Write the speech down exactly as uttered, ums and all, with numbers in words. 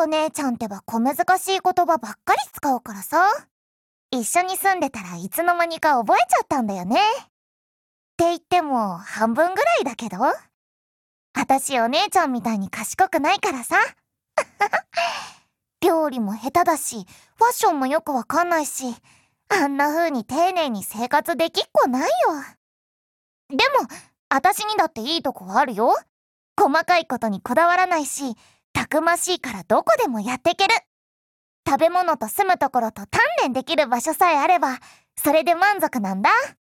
姉ちゃんってば小難しい言葉ばっかり使うからさ。一緒に住んでたらいつの間にか覚えちゃったんだよね。って言っても半分ぐらいだけど。あたしお姉ちゃんみたいに賢くないからさ。料理も下手だし、ファッションもよくわかんないし、あんな風に丁寧に生活できっこないよ。でも、あたしにだっていいとこあるよ。細かいことにこだわらないし、たくましいからどこでもやってける。食べ物と住むところと鍛錬できる場所さえあれば、それで満足なんだ。